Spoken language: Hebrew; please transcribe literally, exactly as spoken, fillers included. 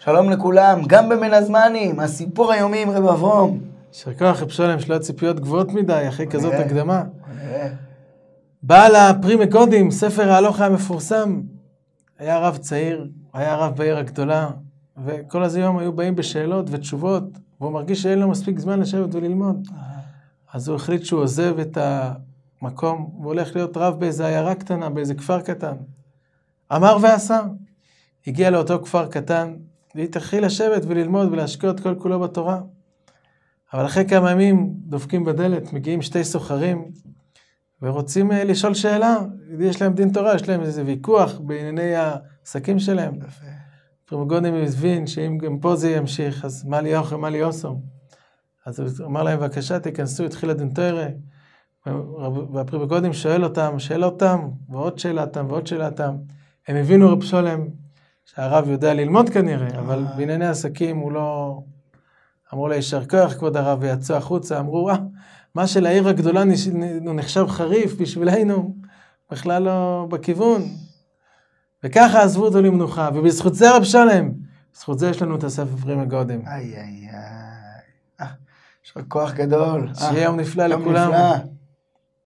שלום לכולם, גם בבין הזמנים, הסיפור היומי עם רב אברום. יישר כוח רב שלום, שלא ציפיות גבוהות מדי, אחרי כזאת הקדמה. נראה. בעל הפרי מגודים, ספר ההלכה המפורסם, היה רב צעיר, היה רב בעיר הגדולה, וכל הז יום היו באים בשאלות ותשובות, והוא מרגיש שאין לו מספיק זמן לשבת וללמוד. אז הוא החליט שהוא עוזב את המקום, והוא הולך להיות רב באיזה עיירה קטנה, באיזה כפר קטן. אמר ועשה. הגיע לאותו כפר קטן, והתחיל לשבת וללמוד ולהשקיע את כל כולו בתורה. אבל אחרי כמה ימים דופקים בדלת, מגיעים שתי סוחרים, ורוצים לשאול שאלה. יש להם דין תורה, יש להם איזה ויכוח בענייני העסקים שלהם. פרי מגודים הבין שאם גם פה זה ימשיך, אז מה לי יוחם, מה לי יוסום. אז הוא אמר להם, בבקשה, תיכנסו, התחיל הדין תורה, והפרי מגודים שואל אותם, שאל אותם, ועוד שאלתם, ועוד שאלתם. הם הבינו רב שלום, שהרב יודע ללמוד כנראה, אבל בענייני עסקים הוא לא... אמרו לה, יישר כוח כבוד הרב, ויצאו החוצה, אמרו, אה, מה של העיר הגדולה נחשב חריף בשבילנו, בכלל לא בכיוון. וככה עזבו אותו למנוחה, ובזכות זה רב שלום, בזכות זה יש לנו את הספר פרי מגודים. איי איי איי, יש לך כוח גדול. שיהיה יום נפלא לכולם. יום נפלא.